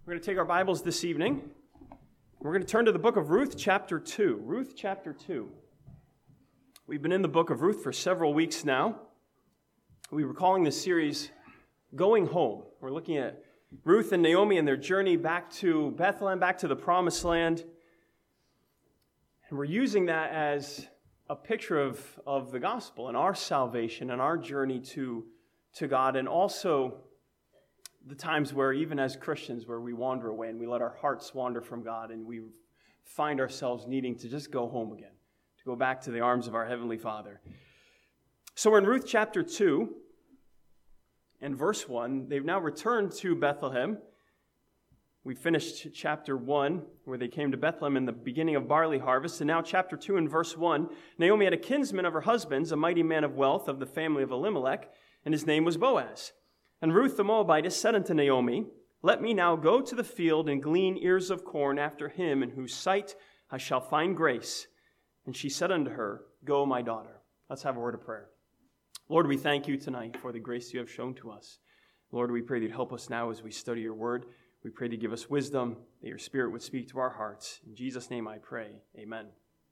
We're going to take our Bibles this evening. We're going to turn to the book of Ruth, chapter 2. Ruth, chapter 2. We've been in the book of Ruth for several weeks now. We were calling this series Going Home. We're looking at Ruth and Naomi and their journey back to Bethlehem, back to the Promised Land. And we're using that as a picture of the gospel and our salvation and our journey to God, and also the times where, even as Christians, where we wander away and we let our hearts wander from God and we find ourselves needing to just go home again, to go back to the arms of our Heavenly Father. So we're in Ruth chapter 2 and verse 1. They've now returned to Bethlehem. We finished chapter 1 where they came to Bethlehem in the beginning of barley harvest. And now chapter 2 and verse 1. Naomi had a kinsman of her husband's, a mighty man of wealth of the family of Elimelech, and his name was Boaz. And Ruth the Moabitess said unto Naomi, Let me now go to the field and glean ears of corn after him, in whose sight I shall find grace. And she said unto her, Go, my daughter. Let's have a word of prayer. Lord, we thank you tonight for the grace you have shown to us. Lord, we pray that you help us now as we study your word. We pray to give us wisdom, that your Spirit would speak to our hearts. In Jesus' name I pray, amen.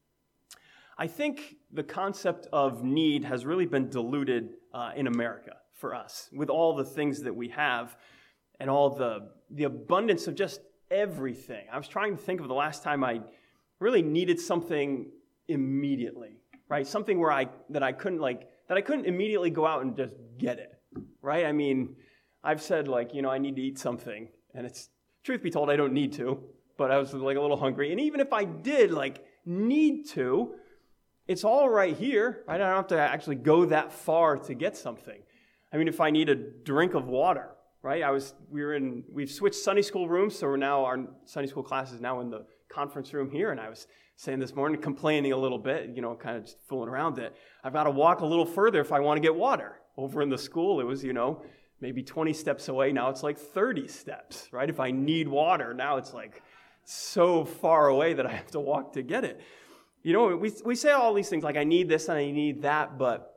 I think the concept of need has really been diluted in America for us, with all the things that we have and all the abundance of just everything. I was trying to think of the last time I really needed something immediately, right? Something where I couldn't immediately go out and just get it, right? I mean, I've said I need to eat something, and it's, truth be told, I don't need to, but I was a little hungry. And even if I did need to, it's all right here, right? I don't have to actually go that far to get something. I mean, if I need a drink of water, right? We've switched Sunday school rooms, so our Sunday school class is now in the conference room here, and I was saying this morning, complaining a little bit, kind of just fooling around, that I've got to walk a little further if I want to get water. Over in the school, it was, maybe 20 steps away. Now it's 30 steps, right? If I need water, now it's so far away that I have to walk to get it. We say all these things I need this and I need that, but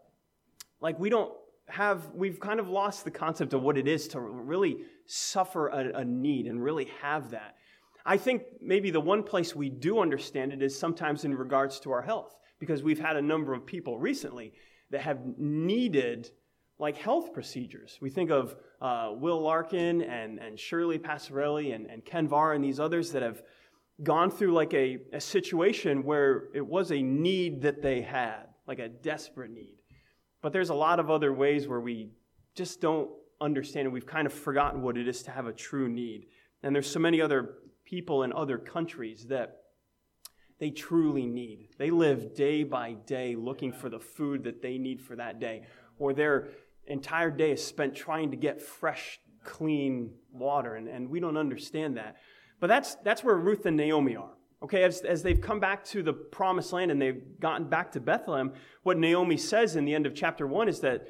we've kind of lost the concept of what it is to really suffer a need and really have that. I think maybe the one place we do understand it is sometimes in regards to our health, because we've had a number of people recently that have needed health procedures. We think of Will Larkin and Shirley Passarelli and Ken Varr and these others that have gone through a situation where it was a need that they had, a desperate need. But there's a lot of other ways where we just don't understand, and we've kind of forgotten what it is to have a true need. And there's so many other people in other countries that they truly need. They live day by day looking for the food that they need for that day, or their entire day is spent trying to get fresh, clean water, and we don't understand that. But that's where Ruth and Naomi are. Okay, as they've come back to the Promised Land and they've gotten back to Bethlehem, what Naomi says in the end of chapter 1 is that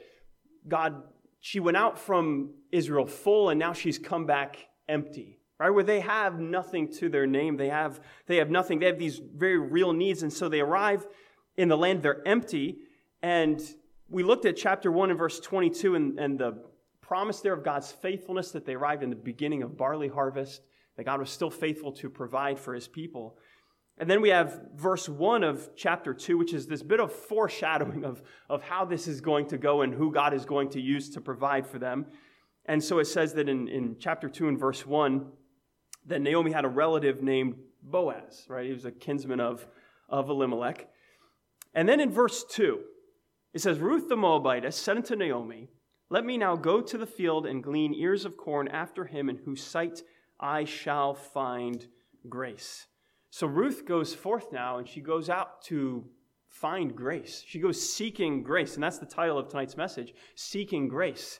she went out from Israel full, and now she's come back empty, right? Where they have nothing to their name. They have nothing. They have these very real needs, and so they arrive in the land. They're empty, and we looked at chapter 1 and verse 22 and the promise there of God's faithfulness, that they arrived in the beginning of barley harvest, that God was still faithful to provide for his people. And then we have verse 1 of chapter 2, which is this bit of foreshadowing of how this is going to go and who God is going to use to provide for them. And so it says that in chapter 2 and verse 1, that Naomi had a relative named Boaz, right? He was a kinsman of Elimelech. And then in verse 2, it says, Ruth the Moabitess said unto Naomi, Let me now go to the field and glean ears of corn after him, in whose sight I shall find grace. So Ruth goes forth now, and she goes out to find grace. She goes seeking grace, and that's the title of tonight's message, Seeking Grace.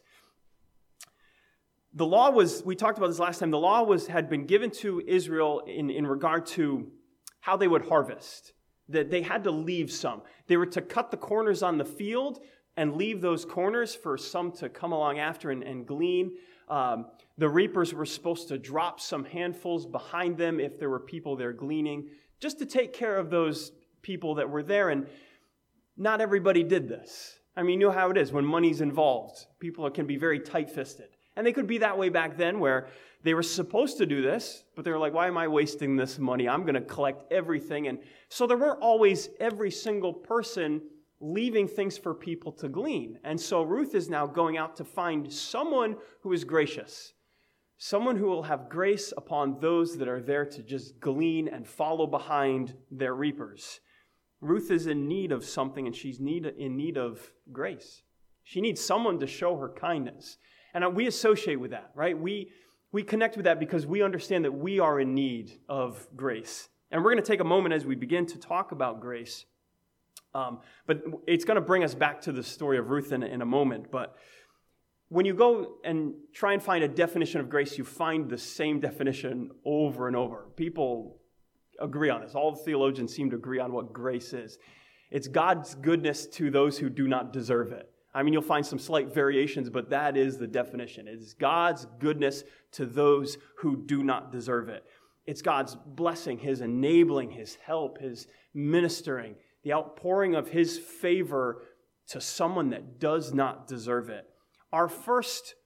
The law we talked about this last time, the law had been given to Israel in regard to how they would harvest, that they had to leave some. They were to cut the corners on the field and leave those corners for some to come along after and glean. The reapers were supposed to drop some handfuls behind them if there were people there gleaning, just to take care of those people that were there. And not everybody did this. I mean, you know how it is when money's involved. People can be very tight-fisted. And they could be that way back then where they were supposed to do this, but they were like, why am I wasting this money? I'm going to collect everything. And so there weren't always every single person leaving things for people to glean. And so Ruth is now going out to find someone who is gracious, someone who will have grace upon those that are there to just glean and follow behind their reapers. Ruth is in need of something, and she's in need of grace. She needs someone to show her kindness. And we associate with that, right? We connect with that because we understand that we are in need of grace. And we're going to take a moment as we begin to talk about grace. But it's going to bring us back to the story of Ruth in a moment. But when you go and try and find a definition of grace, you find the same definition over and over. People agree on this. All the theologians seem to agree on what grace is. It's God's goodness to those who do not deserve it. I mean, you'll find some slight variations, but that is the definition. It is God's goodness to those who do not deserve it. It's God's blessing, His enabling, His help, His ministering, the outpouring of His favor to someone that does not deserve it. Our first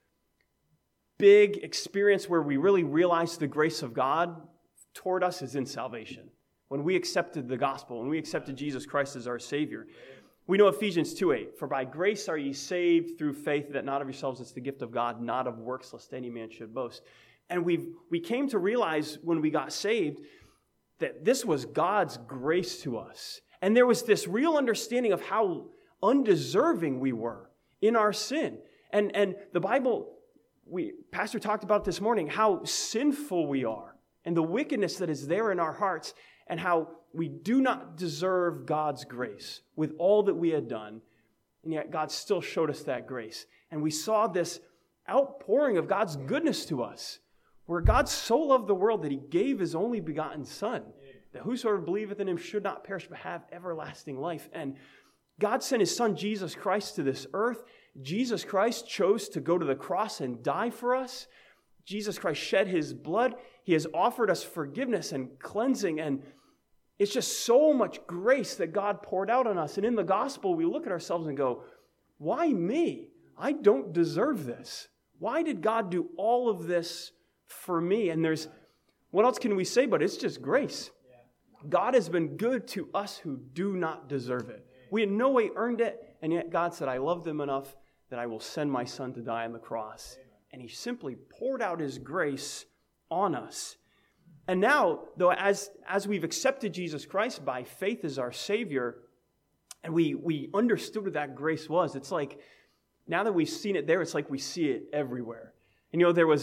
big experience where we really realize the grace of God toward us is in salvation. When we accepted the gospel, when we accepted Jesus Christ as our Savior. We know Ephesians 2:8, for by grace are ye saved through faith, that not of yourselves, it's the gift of God, not of works, lest any man should boast. And we came to realize when we got saved that this was God's grace to us. And there was this real understanding of how undeserving we were in our sin. And the Bible, Pastor talked about this morning, how sinful we are and the wickedness that is there in our hearts and how we do not deserve God's grace with all that we had done. And yet God still showed us that grace. And we saw this outpouring of God's goodness to us, where God so loved the world that He gave His only begotten Son, that whosoever believeth in Him should not perish but have everlasting life. And God sent His Son, Jesus Christ, to this earth. Jesus Christ chose to go to the cross and die for us. Jesus Christ shed His blood. He has offered us forgiveness and cleansing, and it's just so much grace that God poured out on us. And in the gospel, we look at ourselves and go, why me? I don't deserve this. Why did God do all of this for me? And what else can we say? But it's just grace. God has been good to us who do not deserve it. We in no way earned it, and yet God said, I love them enough that I will send my Son to die on the cross. And He simply poured out His grace on us. And now, though, as we've accepted Jesus Christ by faith as our Savior, and we understood what that grace was, it's like, now that we've seen it there, it's like we see it everywhere. And there was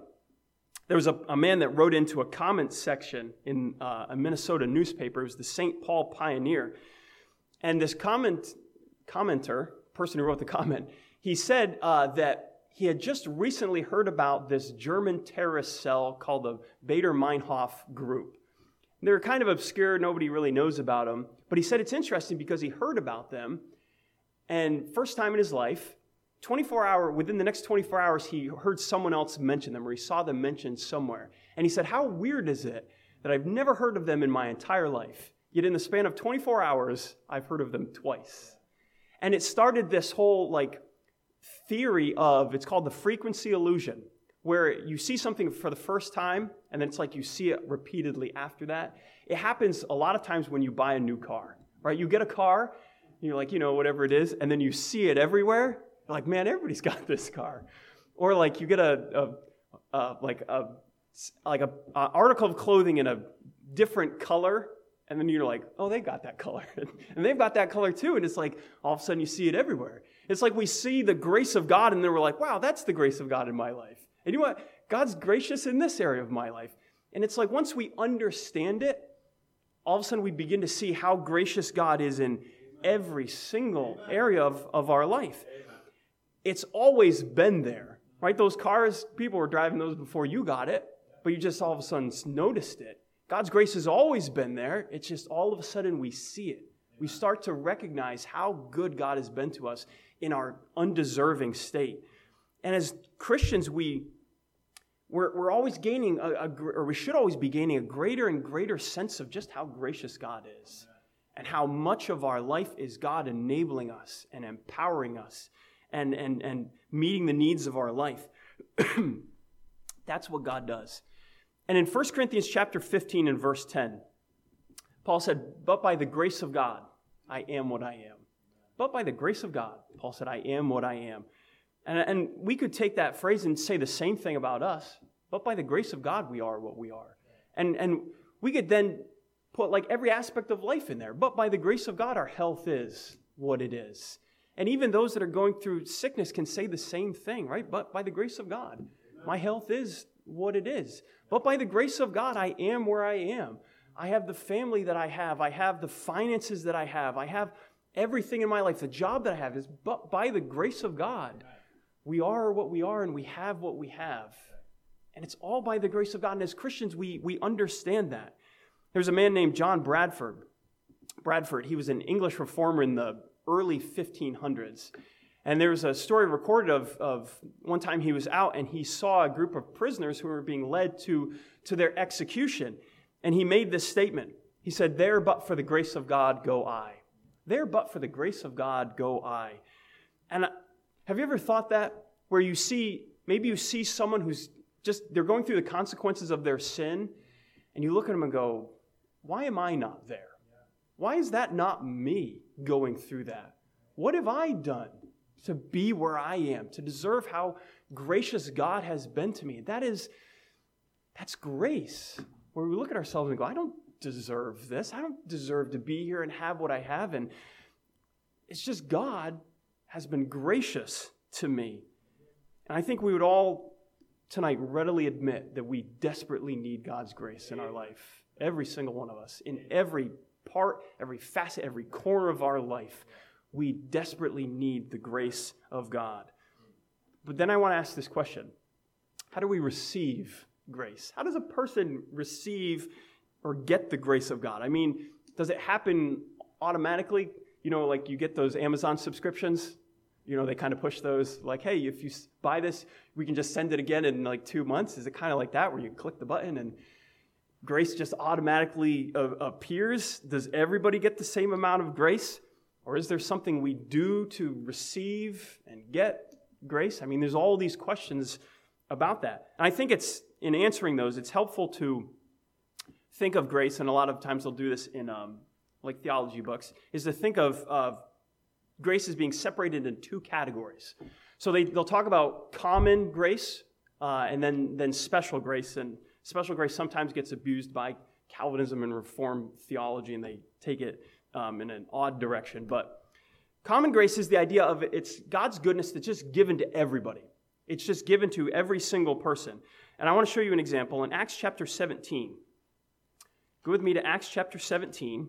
a man that wrote into a comment section in a Minnesota newspaper. It was the St. Paul Pioneer. And this commenter, person who wrote the comment, he said that he had just recently heard about this German terrorist cell called the Baader-Meinhof Group. They're kind of obscure. Nobody really knows about them. But he said it's interesting because he heard about them, and first time in his life, within the next 24 hours, he heard someone else mention them, or he saw them mentioned somewhere. And he said, how weird is it that I've never heard of them in my entire life, yet in the span of 24 hours, I've heard of them twice. And it started this whole, theory of, it's called the frequency illusion, where you see something for the first time, and then it's like you see it repeatedly after that. It happens a lot of times when you buy a new car, right? You get a car, and you're like, whatever it is, and then you see it everywhere. You're like, man, everybody's got this car. Or like you get a article of clothing in a different color, and then you're like, oh, they got that color. And they've got that color too. And it's like, all of a sudden you see it everywhere. It's like we see the grace of God, and then we're like, wow, that's the grace of God in my life. And you know what? God's gracious in this area of my life. And it's like once we understand it, all of a sudden we begin to see how gracious God is in every single area of our life. It's always been there, right? Those cars, people were driving those before you got it, but you just all of a sudden noticed it. God's grace has always been there. It's just all of a sudden we see it. We start to recognize how good God has been to us in our undeserving state. And as Christians, we're always gaining, or we should always be gaining a greater and greater sense of just how gracious God is and how much of our life is God enabling us and empowering us and meeting the needs of our life. That's what God does. And in 1 Corinthians chapter 15 and verse 10, Paul said, "But by the grace of God, I am what I am." But by the grace of God, Paul said, "I am what I am." And we could take that phrase and say the same thing about us. But by the grace of God, we are what we are. And we could then put like every aspect of life in there. But by the grace of God, our health is what it is. And even those that are going through sickness can say the same thing, right? But by the grace of God, my health is what it is. But by the grace of God, I am where I am. I have the family that I have the finances that I have everything in my life, the job that I have is but by the grace of God. We are what we are and we have what we have. And it's all by the grace of God. And as Christians, we understand that. There's a man named John Bradford. He was an English reformer in the early 1500s. And there's a story recorded of one time he was out and he saw a group of prisoners who were being led to their execution. And he made this statement. He said, "There but for the grace of God go I. There but for the grace of God go I." And have you ever thought that? Where maybe you see someone who's they're going through the consequences of their sin, and you look at them and go, why am I not there? Why is that not me going through that? What have I done to be where I am, to deserve how gracious God has been to me? That's grace. Where we look at ourselves and go, I don't deserve this. I don't deserve to be here and have what I have. And it's just God has been gracious to me. And I think we would all tonight readily admit that we desperately need God's grace in our life. Every single one of us, in every part, every facet, every corner of our life, we desperately need the grace of God. But then I want to ask this question. How do we receive grace? How does a person receive or get the grace of God? I mean, does it happen automatically? You know, like you get those Amazon subscriptions. You know, they kind of push those like, hey, if you buy this, we can just send it again in like 2 months. Is it kind of like that where you click the button and grace just automatically appears? Does everybody get the same amount of grace? Or is there something we do to receive and get grace? I mean, there's all these questions about that. And I think in answering those, it's helpful to think of grace, and a lot of times they'll do this in like theology books, is to think of grace as being separated into two categories. So they'll talk about common grace and then special grace. And special grace sometimes gets abused by Calvinism and Reformed theology, and they take it in an odd direction. But common grace is the idea of it's God's goodness that's just given to everybody. It's just given to every single person. And I want to show you an example in Acts chapter 17. Go with me to Acts chapter 17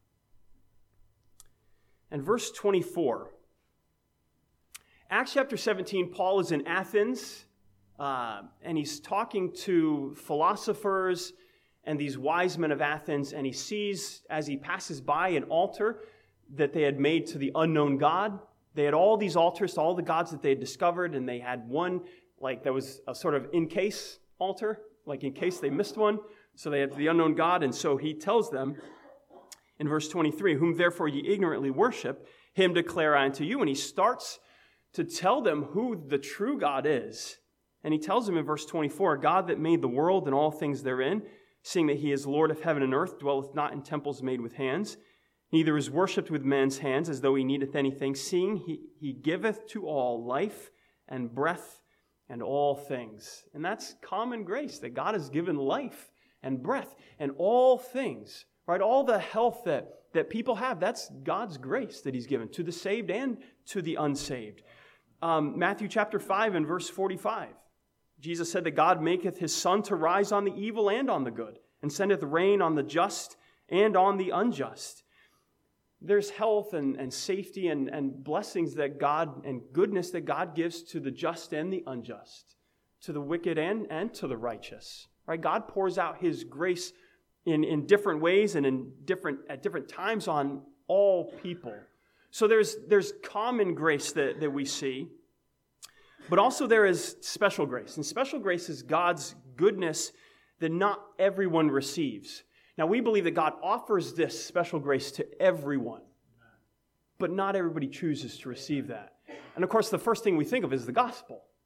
and verse 24. Acts chapter 17, Paul is in Athens, and he's talking to philosophers and these wise men of Athens, and he sees, as he passes by, an altar that they had made to the unknown God. They had all these altars to all the gods that they had discovered, and they had one, like that was a sort of in-case altar, like in case they missed one. So they had the unknown God, and so he tells them in verse 23, "Whom therefore ye ignorantly worship, him declare I unto you." And he starts to tell them who the true God is. And he tells them in verse 24, "God that made the world and all things therein, seeing that he is Lord of heaven and earth, dwelleth not in temples made with hands, neither is worshipped with men's hands as though he needeth anything, seeing he giveth to all life and breath and all things." And that's common grace, that God has given life and breath and all things, right? All the health that people have, that's God's grace that he's given to the saved and to the unsaved. Matthew chapter 5 and verse 45. Jesus said that God maketh his sun to rise on the evil and on the good, and sendeth rain on the just and on the unjust. There's health and safety and blessings that God and goodness that God gives to the just and the unjust, to the wicked and to the righteous. Right? God pours out his grace in different ways and at different times on all people. So there's common grace that we see, but also there is special grace. And special grace is God's goodness that not everyone receives. Now, we believe that God offers this special grace to everyone, but not everybody chooses to receive that. And of course, the first thing we think of is the gospel,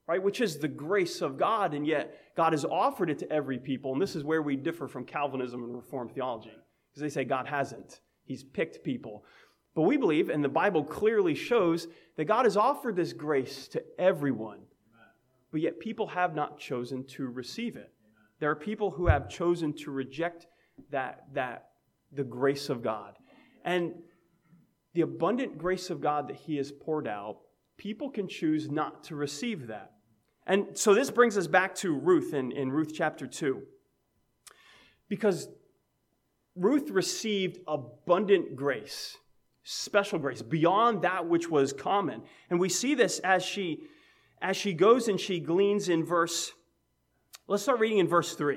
right? Which is the grace of God, and yet God has offered it to every people. And this is where we differ from Calvinism and Reformed theology, because they say God hasn't. He's picked people. But we believe, and the Bible clearly shows, that God has offered this grace to everyone, but yet people have not chosen to receive it. There are people who have chosen to reject the grace of God. And the abundant grace of God that He has poured out, people can choose not to receive that. And so this brings us back to Ruth in Ruth chapter 2. Because Ruth received abundant grace, special grace, beyond that which was common. And we see this as she goes and she gleans in let's start reading in verse 3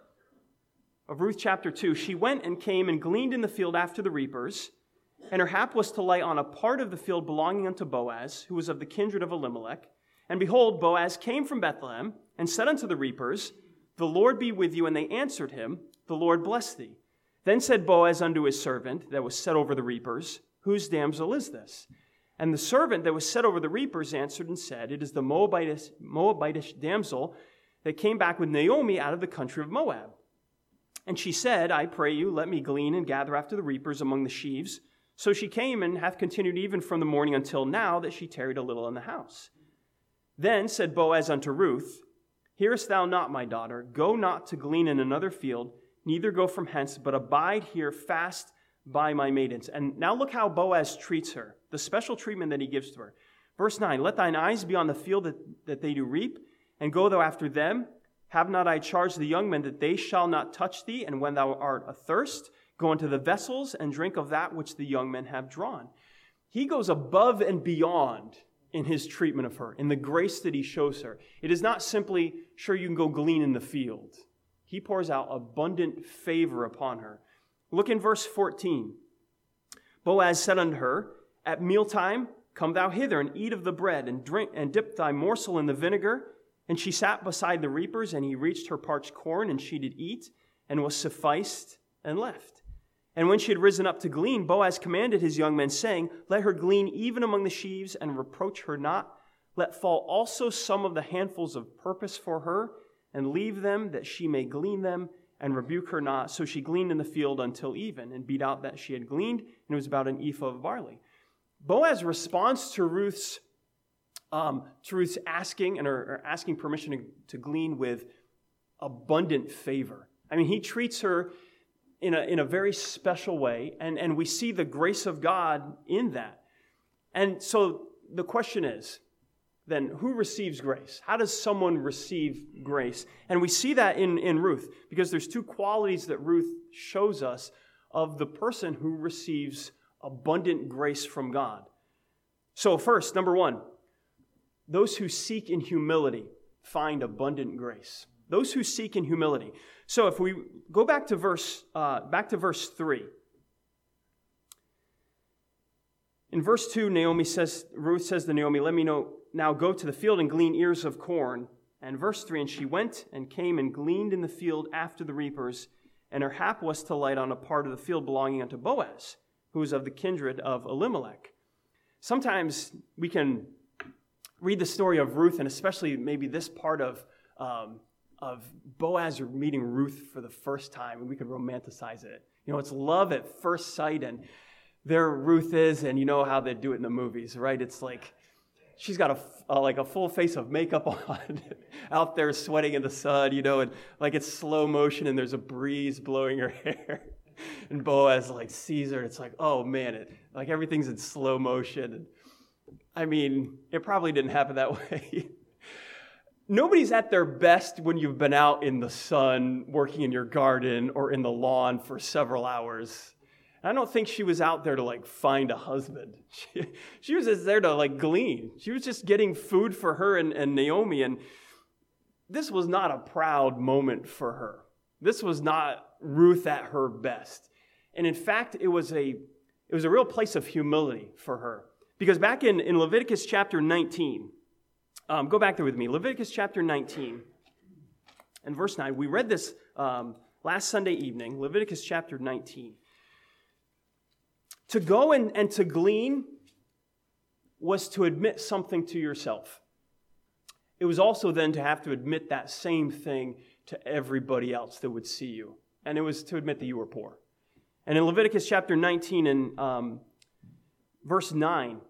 of Ruth chapter 2. She went and came and gleaned in the field after the reapers, and her hap was to light on a part of the field belonging unto Boaz, who was of the kindred of Elimelech. And behold, Boaz came from Bethlehem, and said unto the reapers, The Lord be with you. And they answered him, The Lord bless thee. Then said Boaz unto his servant that was set over the reapers, Whose damsel is this? And the servant that was set over the reapers answered and said, It is the Moabitish damsel that came back with Naomi out of the country of Moab. And she said, I pray you, let me glean and gather after the reapers among the sheaves. So she came and hath continued even from the morning until now, that she tarried a little in the house. Then said Boaz unto Ruth, Hearest thou not, my daughter? Go not to glean in another field, neither go from hence, but abide here fast by my maidens. And now look how Boaz treats her, the special treatment that he gives to her. Verse 9, Let thine eyes be on the field that they do reap, and go thou after them. Have not I charged the young men that they shall not touch thee? And when thou art athirst, go into the vessels and drink of that which the young men have drawn. He goes above and beyond in his treatment of her, in the grace that he shows her. It is not simply, sure, you can go glean in the field. He pours out abundant favor upon her. Look in verse 14. Boaz said unto her, At mealtime come thou hither, and eat of the bread, and drink, and dip thy morsel in the vinegar. And she sat beside the reapers, and he reached her parched corn, and she did eat, and was sufficed, and left. And when she had risen up to glean, Boaz commanded his young men, saying, Let her glean even among the sheaves, and reproach her not. Let fall also some of the handfuls of purpose for her, and leave them, that she may glean them, and rebuke her not. So she gleaned in the field until even, and beat out that she had gleaned, and it was about an ephah of barley. Boaz responds to Ruth's asking, or asking permission to glean, with abundant favor. I mean, he treats her in a very special way, and we see the grace of God in that. And so the question is, then, who receives grace? How does someone receive grace? And we see that in Ruth, because there's two qualities that Ruth shows us of the person who receives abundant grace from God. So first, number one, those who seek in humility find abundant grace. Those who seek in humility. So if we go back to verse 3. In verse 2, Ruth says to Naomi, Let me now go to the field and glean ears of corn. And verse 3, And she went and came and gleaned in the field after the reapers, and her hap was to light on a part of the field belonging unto Boaz, who was of the kindred of Elimelech. Sometimes we can read the story of Ruth, and especially maybe this part of Boaz meeting Ruth for the first time, and we could romanticize it. You know, it's love at first sight, and there Ruth is, and you know how they do it in the movies, right? It's like she's got a full face of makeup on, out there sweating in the sun, you know, and like it's slow motion, and there's a breeze blowing her hair, and Boaz like sees her, and it's like, oh man, like everything's in slow motion. I mean, it probably didn't happen that way. Nobody's at their best when you've been out in the sun, working in your garden or in the lawn for several hours. And I don't think she was out there to like find a husband. She was just there to like glean. She was just getting food for her and Naomi. And this was not a proud moment for her. This was not Ruth at her best. And in fact, it was a real place of humility for her. Because back in Leviticus chapter 19, go back there with me. Leviticus chapter 19 and verse 9. We read this last Sunday evening, Leviticus chapter 19. To go and to glean was to admit something to yourself. it was also then to have to admit that same thing to everybody else that would see you. And it was to admit that you were poor. And in Leviticus chapter 19 and verse 9,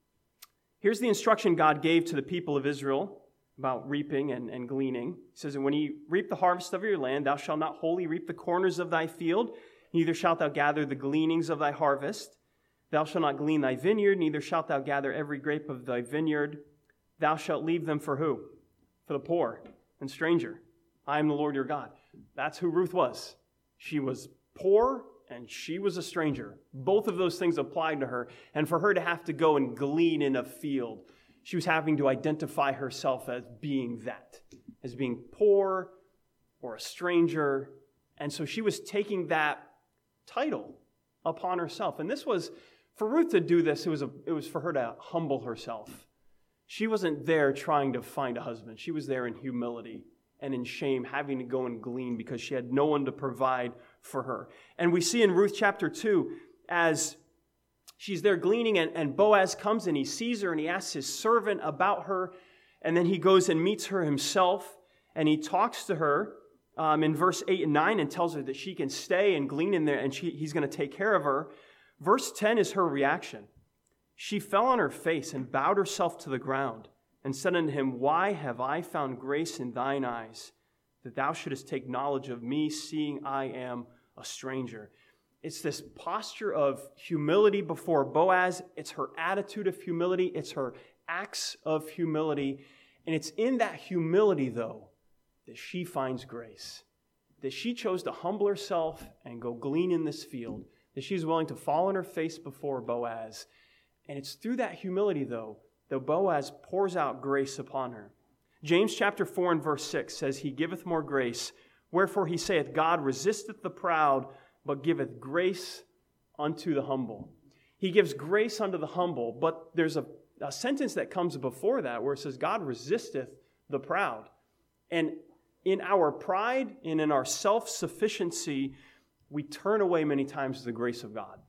here's the instruction God gave to the people of Israel about reaping and gleaning. He says, "And when ye reap the harvest of your land, thou shalt not wholly reap the corners of thy field, neither shalt thou gather the gleanings of thy harvest. Thou shalt not glean thy vineyard, neither shalt thou gather every grape of thy vineyard. Thou shalt leave them for who? For the poor and stranger. I am the Lord your God." That's who Ruth was. She was poor and she was a stranger. Both of those things applied to her. And for her to have to go and glean in a field, she was having to identify herself as being that, as being poor or a stranger. And so she was taking that title upon herself. And this was, for Ruth to do this, it was for her to humble herself. She wasn't there trying to find a husband. She was there in humility and in shame, having to go and glean because she had no one to provide for her. And we see in Ruth chapter 2, as she's there gleaning, and Boaz comes and he sees her and he asks his servant about her. And then he goes and meets her himself and he talks to her in verse 8 and 9 and tells her that she can stay and glean in there and he's going to take care of her. Verse 10 is her reaction. She fell on her face and bowed herself to the ground and said unto him, "Why have I found grace in thine eyes, that thou shouldest take knowledge of me, seeing I am a stranger?" It's this posture of humility before Boaz. It's her attitude of humility. It's her acts of humility. And it's in that humility, though, that she finds grace. That she chose to humble herself and go glean in this field. That she's willing to fall on her face before Boaz. And it's through that humility, though, that Boaz pours out grace upon her. James chapter 4 and verse 6 says, "He giveth more grace. Wherefore he saith, God resisteth the proud, but giveth grace unto the humble." He gives grace unto the humble, but there's a sentence that comes before that where it says, God resisteth the proud. And in our pride and in our self-sufficiency, we turn away many times the grace of God.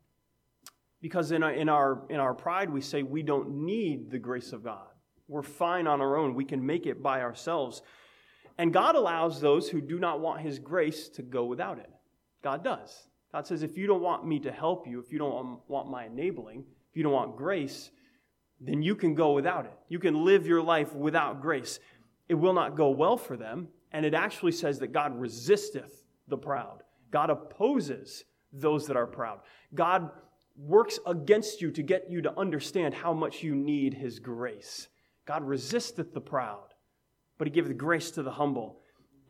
Because in our pride, we say we don't need the grace of God. We're fine on our own. We can make it by ourselves. And God allows those who do not want his grace to go without it. God does. God says, if you don't want me to help you, if you don't want my enabling, if you don't want grace, then you can go without it. You can live your life without grace. It will not go well for them. And it actually says that God resisteth the proud. God opposes those that are proud. God works against you to get you to understand how much you need his grace. God resisteth the proud, but he giveth grace to the humble.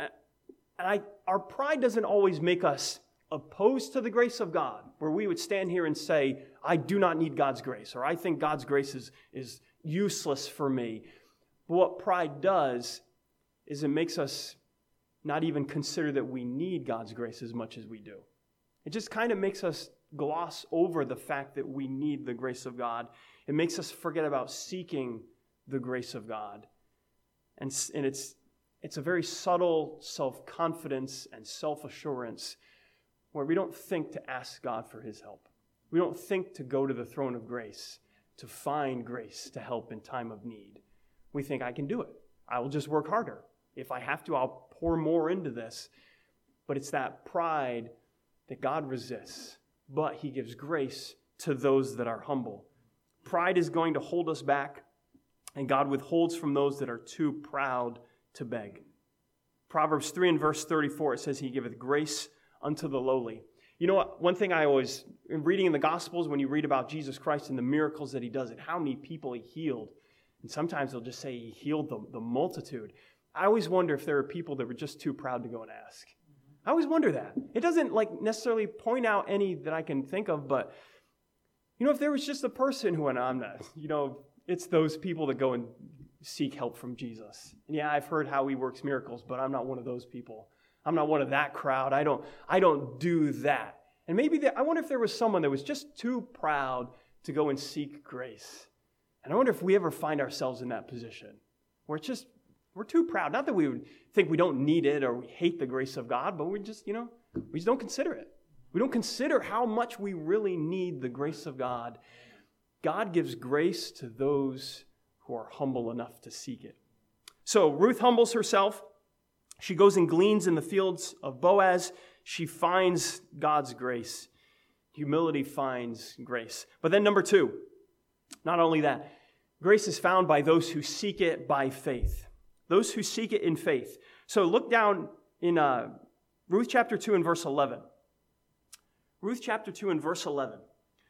And our pride doesn't always make us opposed to the grace of God, where we would stand here and say, I do not need God's grace, or I think God's grace is useless for me. But what pride does is it makes us not even consider that we need God's grace as much as we do. It just kind of makes us gloss over the fact that we need the grace of God. It makes us forget about seeking the grace of God. And it's a very subtle self-confidence and self-assurance where we don't think to ask God for his help. We don't think to go to the throne of grace, to find grace to help in time of need. We think, I can do it. I will just work harder. If I have to, I'll pour more into this. But it's that pride that God resists, but he gives grace to those that are humble. Pride is going to hold us back, and God withholds from those that are too proud to beg. Proverbs 3 and verse 34, it says, he giveth grace unto the lowly. You know what? One thing I always, in reading in the Gospels, when you read about Jesus Christ and the miracles that he does and how many people he healed, and sometimes they'll just say he healed the multitude. I always wonder if there are people that were just too proud to go and ask. I always wonder that. It doesn't necessarily point out any that I can think of, but if there was just a person who went, I'm not, it's those people that go and seek help from Jesus. And yeah, I've heard how he works miracles, but I'm not one of those people. I'm not one of that crowd. I don't do that. And maybe I wonder if there was someone that was just too proud to go and seek grace. And I wonder if we ever find ourselves in that position where we're too proud. Not that we would think we don't need it or we hate the grace of God, but we just don't consider it. We don't consider how much we really need the grace of God. God gives grace to those who are humble enough to seek it. So Ruth humbles herself. She goes and gleans in the fields of Boaz. She finds God's grace. Humility finds grace. But then number 2, not only that, grace is found by those who seek it by faith. Those who seek it in faith. So look down in Ruth chapter 2 and verse 11. Ruth chapter 2 and verse 11.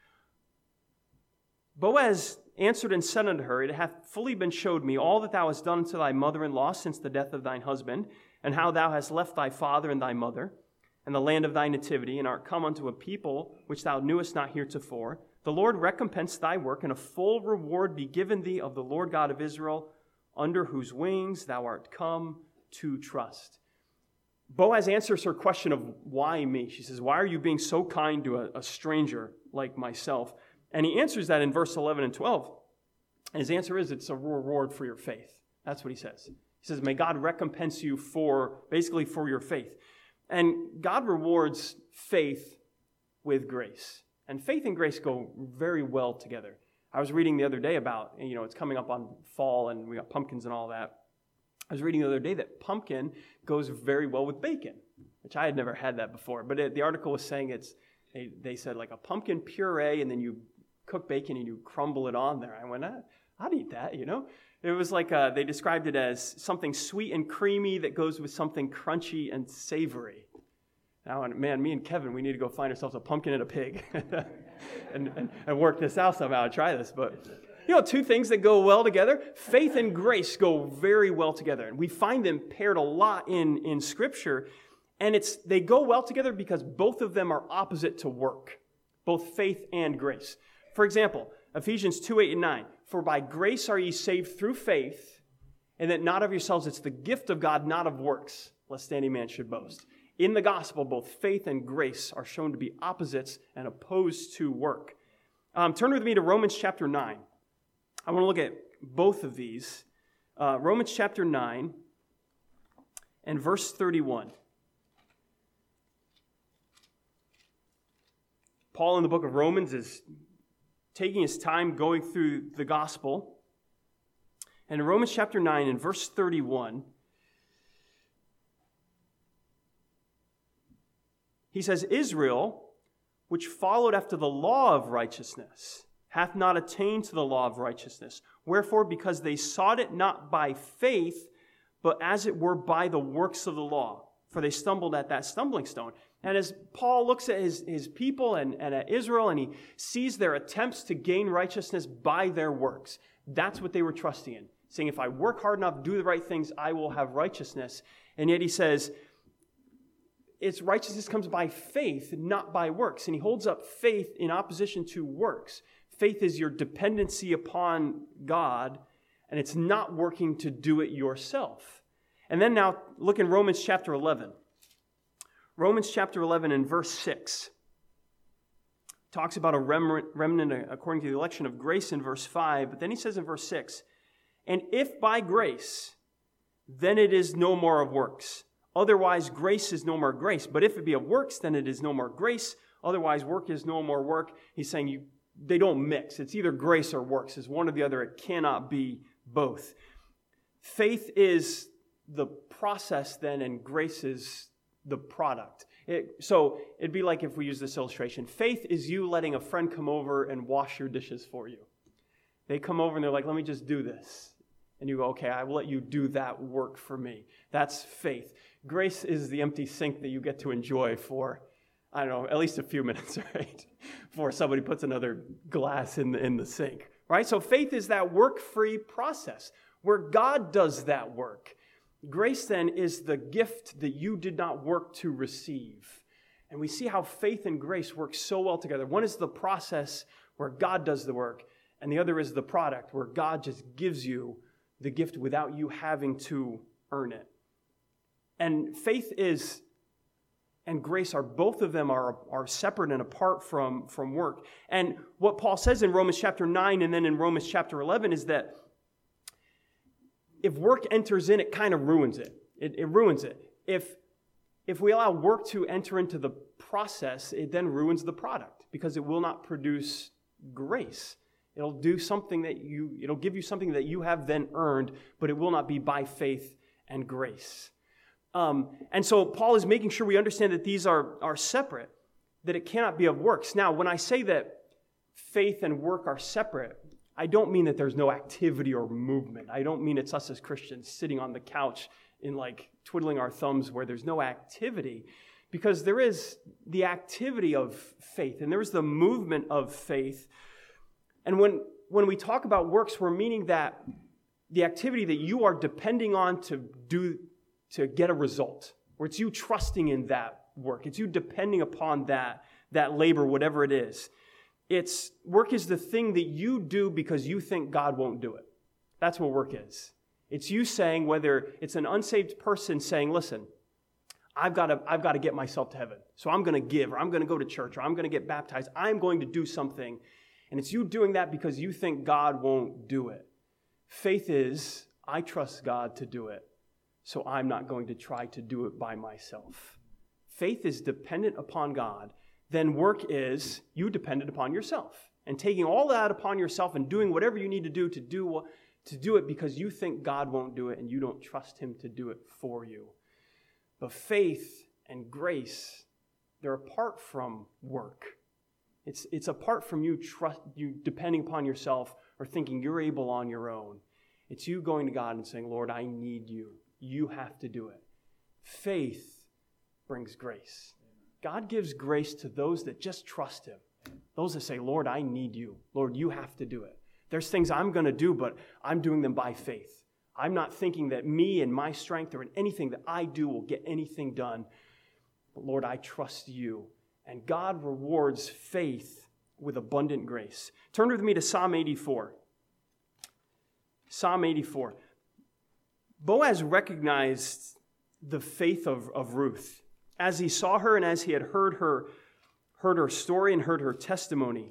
Boaz answered and said unto her, It hath fully been showed me all that thou hast done to thy mother-in-law since the death of thine husband, and how thou hast left thy father and thy mother, and the land of thy nativity, and art come unto a people which thou knewest not heretofore. The Lord recompense thy work, and a full reward be given thee of the Lord God of Israel, under whose wings thou art come to trust. Boaz answers her question of why me. She says, why are you being so kind to a stranger like myself? And he answers that in verse 11 and 12. And his answer is, it's a reward for your faith. That's what he says. He says, may God recompense you for your faith. And God rewards faith with grace. And faith and grace go very well together. I was reading the other day about, it's coming up on fall and we got pumpkins and all that. I was reading the other day that pumpkin goes very well with bacon, which I had never had that before. But the article was saying they said like a pumpkin puree and then you cook bacon and you crumble it on there. I went, I'd eat that, It was like they described it as something sweet and creamy that goes with something crunchy and savory. Now, man, me and Kevin, we need to go find ourselves a pumpkin and a pig and work this out somehow and try this. But, two things that go well together. Faith and grace go very well together. And we find them paired a lot in Scripture. And they go well together because both of them are opposite to work, both faith and grace. For example, Ephesians 2:8 and 9. For by grace are ye saved through faith, and that not of yourselves, it's the gift of God, not of works, lest any man should boast. In the gospel, both faith and grace are shown to be opposites and opposed to work. Turn with me to Romans chapter 9. I want to look at both of these. Romans chapter 9 and verse 31. Paul in the book of Romans is taking his time going through the gospel. And in Romans chapter 9 and verse 31, he says, Israel, which followed after the law of righteousness, hath not attained to the law of righteousness. Wherefore, because they sought it not by faith, but as it were by the works of the law. For they stumbled at that stumbling stone. And as Paul looks at his people and at Israel, and he sees their attempts to gain righteousness by their works, that's what they were trusting in. Saying, if I work hard enough, do the right things, I will have righteousness. And yet he says, its righteousness comes by faith, not by works. And he holds up faith in opposition to works. Faith is your dependency upon God, and it's not working to do it yourself. And then now, look in Romans chapter 11. Romans chapter 11 and verse 6 talks about a remnant according to the election of grace in verse 5. But then he says in verse 6, and if by grace, then it is no more of works. Otherwise, grace is no more grace. But if it be of works, then it is no more grace. Otherwise, work is no more work. He's saying they don't mix. It's either grace or works. It's one or the other. It cannot be both. Faith is the process then, and grace is the product. So it'd be like if we use this illustration. Faith is you letting a friend come over and wash your dishes for you. They come over and they're like, let me just do this. And you go, okay, I will let you do that work for me. That's faith. Grace is the empty sink that you get to enjoy for, I don't know, at least a few minutes, right? Before somebody puts another glass in the sink, right? So faith is that work-free process where God does that work. Grace, then, is the gift that you did not work to receive. And we see how faith and grace work so well together. One is the process where God does the work, and the other is the product where God just gives you the gift without you having to earn it. And faith and grace are, both of them are separate and apart from work. And what Paul says in Romans chapter 9 and then in Romans chapter 11 is that if work enters in, it kind of ruins it. It ruins it. If we allow work to enter into the process, it then ruins the product because it will not produce grace. It'll do something it'll give you something that you have then earned, but it will not be by faith and grace. And so Paul is making sure we understand that these are separate, that it cannot be of works. Now, when I say that faith and work are separate, I don't mean that there's no activity or movement. I don't mean it's us as Christians sitting on the couch in like twiddling our thumbs where there's no activity, because there is the activity of faith and there's the movement of faith. And when we talk about works, we're meaning that the activity that you are depending on to get a result, where it's you trusting in that work. It's you depending upon that labor, whatever it is. Work is the thing that you do because you think God won't do it. That's what work is. It's you saying, whether it's an unsaved person saying, listen, I've got to get myself to heaven. So I'm going to give, or I'm going to go to church, or I'm going to get baptized. I'm going to do something. And it's you doing that because you think God won't do it. Faith is, I trust God to do it, so I'm not going to try to do it by myself. Faith is dependent upon God. Then work is you dependent upon yourself. And taking all that upon yourself and doing whatever you need to do it because you think God won't do it and you don't trust him to do it for you. But faith and grace, they're apart from work. It's apart from you depending upon yourself or thinking you're able on your own. It's you going to God and saying, Lord, I need you. You have to do it. Faith brings grace. God gives grace to those that just trust him. Those that say, Lord, I need you. Lord, you have to do it. There's things I'm going to do, but I'm doing them by faith. I'm not thinking that me and my strength or in anything that I do will get anything done. But Lord, I trust you. And God rewards faith with abundant grace. Turn with me to Psalm 84. Psalm 84. Boaz recognized the faith of Ruth as he saw her and as he had heard her story and heard her testimony.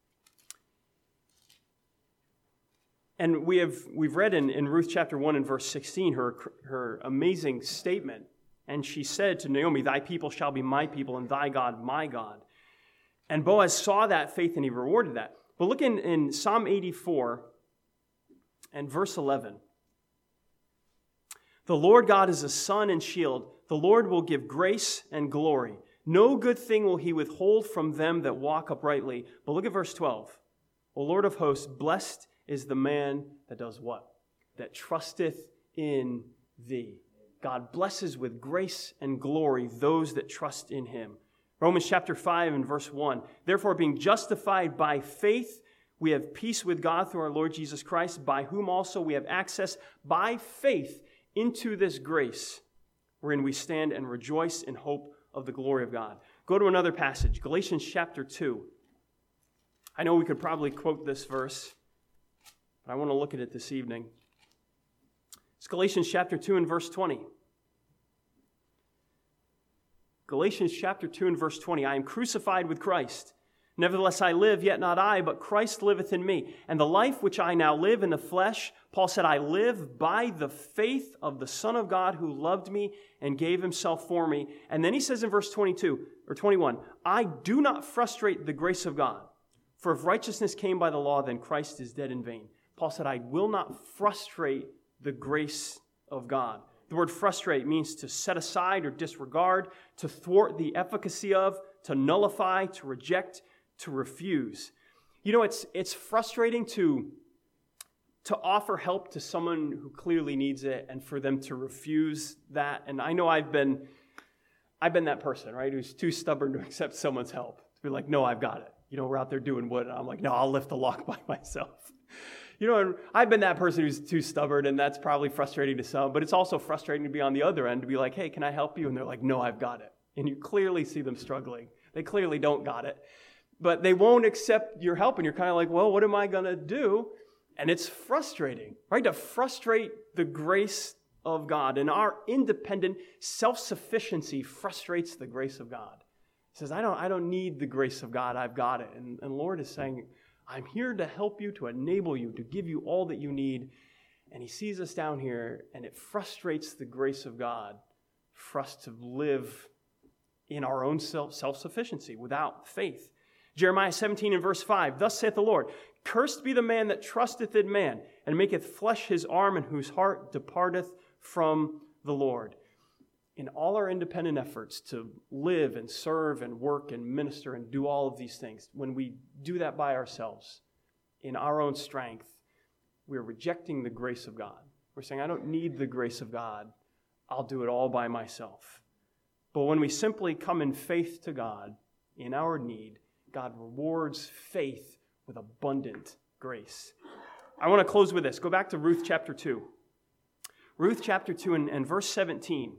And we've read in Ruth chapter 1 and verse 16 her amazing statement. And she said to Naomi, thy people shall be my people and thy God my God. And Boaz saw that faith and he rewarded that. But look in Psalm 84 and verse 11. The Lord God is a sun and shield. The Lord will give grace and glory. No good thing will he withhold from them that walk uprightly. But look at verse 12. O Lord of hosts, blessed is the man that does what? That trusteth in thee. God blesses with grace and glory those that trust in him. Romans chapter 5 and verse 1. Therefore, being justified by faith, we have peace with God through our Lord Jesus Christ, by whom also we have access by faith into this grace, wherein we stand and rejoice in hope of the glory of God. Go to another passage, Galatians chapter 2. I know we could probably quote this verse, but I want to look at it this evening. It's Galatians chapter 2 and verse 20. Galatians chapter 2 and verse 20. I am crucified with Christ. Nevertheless I live, yet not I, but Christ liveth in me. And the life which I now live in the flesh, Paul said, I live by the faith of the Son of God who loved me and gave himself for me. And then he says in verse 22 or 21, I do not frustrate the grace of God. For if righteousness came by the law, then Christ is dead in vain. Paul said, I will not frustrate the grace of God. The word frustrate means to set aside or disregard, to thwart the efficacy of, to nullify, to reject, to refuse. You know, it's frustrating to offer help to someone who clearly needs it and for them to refuse that. And I know I've been that person, right, who's too stubborn to accept someone's help. To be like, no, I've got it. You know, we're out there doing wood, and I'm like, no, I'll lift the log by myself. You know, and I've been that person who's too stubborn, and that's probably frustrating to some, but it's also frustrating to be on the other end, to be like, hey, can I help you? And they're like, no, I've got it. And you clearly see them struggling. They clearly don't got it. But they won't accept your help, and you're kind of like, well, what am I going to do? And it's frustrating, right? To frustrate the grace of God. And our independent self-sufficiency frustrates the grace of God. He says, I don't need the grace of God. I've got it. And the Lord is saying, I'm here to help you, to enable you, to give you all that you need. And he sees us down here, and it frustrates the grace of God for us to live in our own self-sufficiency without faith. Jeremiah 17 and verse 5, thus saith the Lord, cursed be the man that trusteth in man, and maketh flesh his arm, and whose heart departeth from the Lord. In all our independent efforts to live and serve and work and minister and do all of these things, when we do that by ourselves, in our own strength, we're rejecting the grace of God. We're saying, I don't need the grace of God. I'll do it all by myself. But when we simply come in faith to God, in our need, God rewards faith with abundant grace. I want to close with this. Go back to Ruth chapter 2. Ruth chapter 2 and verse 17.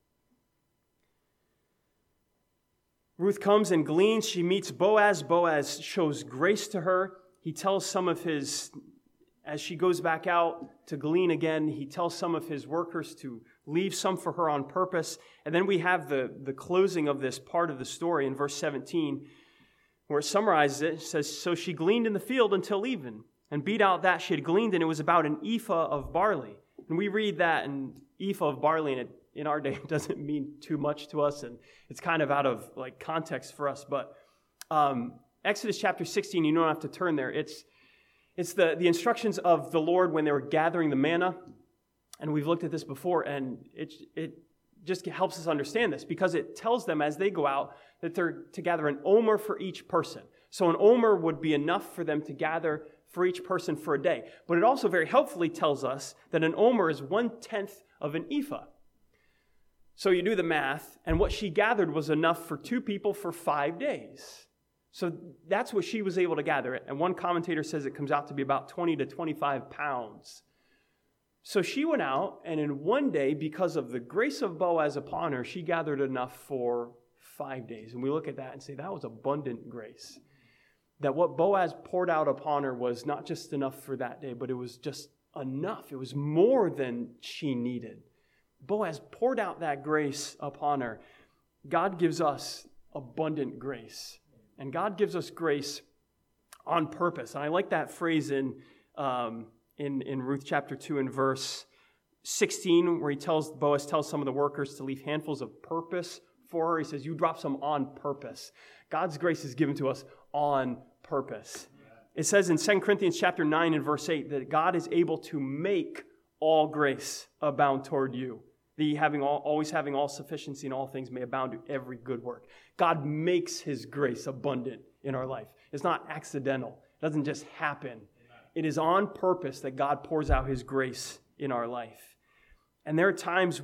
Ruth comes and gleans. She meets Boaz. Boaz shows grace to her. He tells some of his, as she goes back out to glean again, he tells some of his workers to leave some for her on purpose. And then we have the closing of this part of the story in verse 17, where it summarizes it. It says, so she gleaned in the field until even, and beat out that she had gleaned, and it was about an ephah of barley. And we read that an ephah of barley, and in our day it doesn't mean too much to us, and it's kind of out of context for us. But Exodus chapter 16, you don't have to turn there. It's the instructions of the Lord when they were gathering the manna, and we've looked at this before, and it just helps us understand this, because it tells them as they go out that they're to gather an omer for each person. So an omer would be enough for them to gather for each person for a day. But it also very helpfully tells us that an omer is 1/10 of an ephah. So you do the math, and what she gathered was enough for 2 people for 5 days. So that's what she was able to gather. And one commentator says it comes out to be about 20 to 25 pounds. So she went out, and in one day, because of the grace of Boaz upon her, she gathered enough for 5 days. And we look at that and say, that was abundant grace. That what Boaz poured out upon her was not just enough for that day, but it was just enough. It was more than she needed. Boaz poured out that grace upon her. God gives us abundant grace. And God gives us grace on purpose. And I like that phrase in Ruth chapter 2 and verse 16, where Boaz tells some of the workers to leave handfuls of purpose for her. He says, you drop some on purpose. God's grace is given to us on purpose. It says in 2 Corinthians chapter 9 and verse 8 that God is able to make all grace abound toward you. Always having all sufficiency in all things may abound to every good work. God makes his grace abundant in our life. It's not accidental. It doesn't just happen. It is on purpose that God pours out his grace in our life. And there are times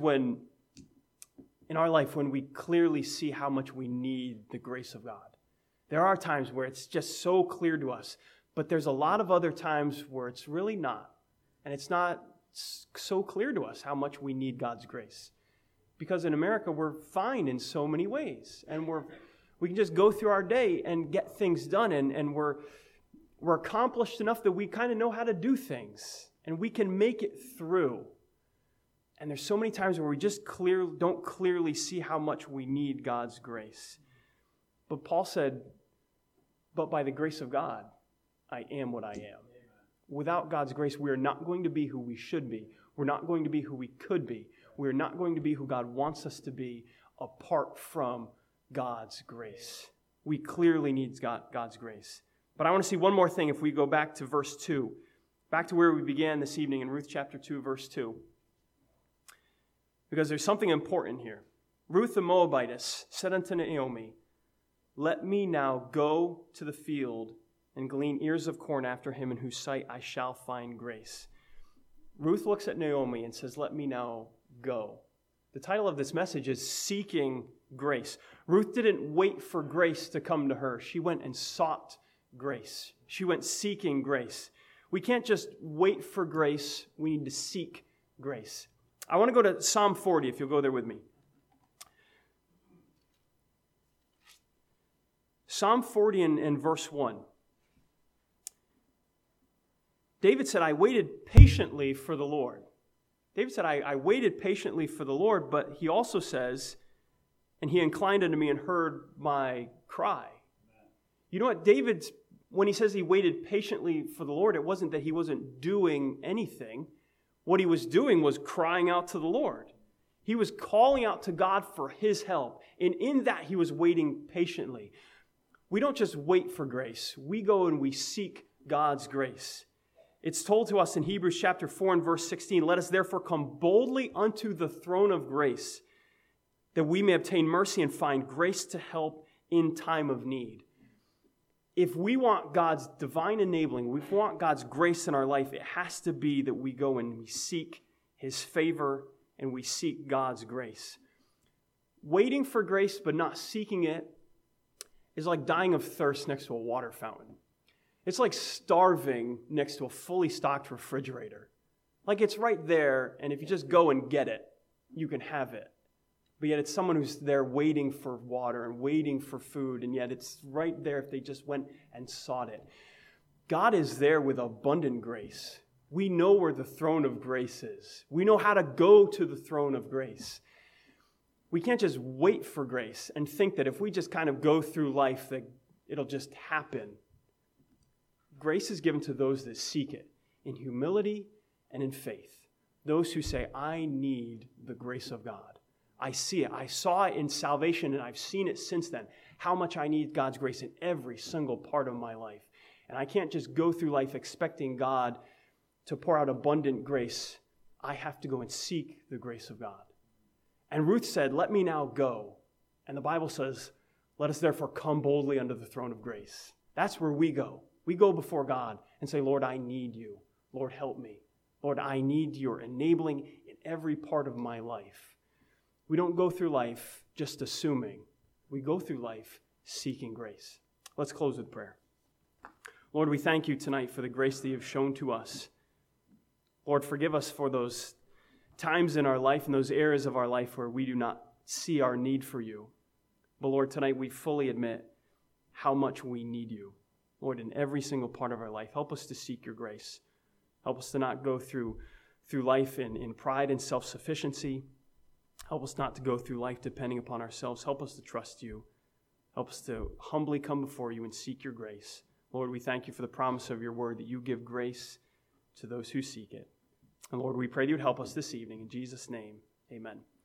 in our life when we clearly see how much we need the grace of God. There are times where it's just so clear to us, but there's a lot of other times where it's really not. And it's not so clear to us how much we need God's grace. Because in America, we're fine in so many ways. And we can just go through our day and get things done. And we're accomplished enough that we kind of know how to do things. And we can make it through. And there's so many times where we just don't clearly see how much we need God's grace. But Paul said, but by the grace of God, I am what I am. Without God's grace, we are not going to be who we should be. We're not going to be who we could be. We're not going to be who God wants us to be apart from God's grace. We clearly need God's grace. But I want to see one more thing if we go back to verse 2. Back to where we began this evening in Ruth chapter 2, verse 2. Because there's something important here. Ruth the Moabitess said unto Naomi, let me now go to the field and glean ears of corn after him, in whose sight I shall find grace. Ruth looks at Naomi and says, let me now go. The title of this message is Seeking Grace. Ruth didn't wait for grace to come to her. She went and sought grace. She went seeking grace. We can't just wait for grace. We need to seek grace. I want to go to Psalm 40, if you'll go there with me. Psalm 40 and verse 1. David said, I waited patiently for the Lord. David said, I waited patiently for the Lord, but he also says, and he inclined unto me and heard my cry. You know what? David, when he says he waited patiently for the Lord, it wasn't that he wasn't doing anything. What he was doing was crying out to the Lord. He was calling out to God for his help. And in that, he was waiting patiently. we don't just wait for grace. We go and we seek God's grace. It's told to us in Hebrews chapter 4 and verse 16, let us therefore come boldly unto the throne of grace, that we may obtain mercy and find grace to help in time of need. If we want God's divine enabling, if we want God's grace in our life, it has to be that we go and we seek His favor and we seek God's grace. Waiting for grace but not seeking it is like dying of thirst next to a water fountain. It's like starving next to a fully stocked refrigerator. Like it's right there, and if you just go and get it, you can have it. But yet it's someone who's there waiting for water and waiting for food, and yet it's right there if they just went and sought it. God is there with abundant grace. We know where the throne of grace is. We know how to go to the throne of grace. We can't just wait for grace and think that if we just kind of go through life that it'll just happen. Grace is given to those that seek it in humility and in faith. Those who say, I need the grace of God. I see it. I saw it in salvation, and I've seen it since then. How much I need God's grace in every single part of my life. And I can't just go through life expecting God to pour out abundant grace. I have to go and seek the grace of God. And Ruth said, let me now go. And the Bible says, let us therefore come boldly under the throne of grace. That's where we go. We go before God and say, Lord, I need you. Lord, help me. Lord, I need your enabling in every part of my life. We don't go through life just assuming. We go through life seeking grace. Let's close with prayer. Lord, we thank you tonight for the grace that you've shown to us. Lord, forgive us for those times in our life and those areas of our life where we do not see our need for you. But Lord, tonight we fully admit how much we need you. Lord, in every single part of our life, help us to seek your grace. Help us to not go through life in pride and self-sufficiency. Help us not to go through life depending upon ourselves. Help us to trust you. Help us to humbly come before you and seek your grace. Lord, we thank you for the promise of your word that you give grace to those who seek it. And Lord, we pray that you would help us this evening. In Jesus' name, amen.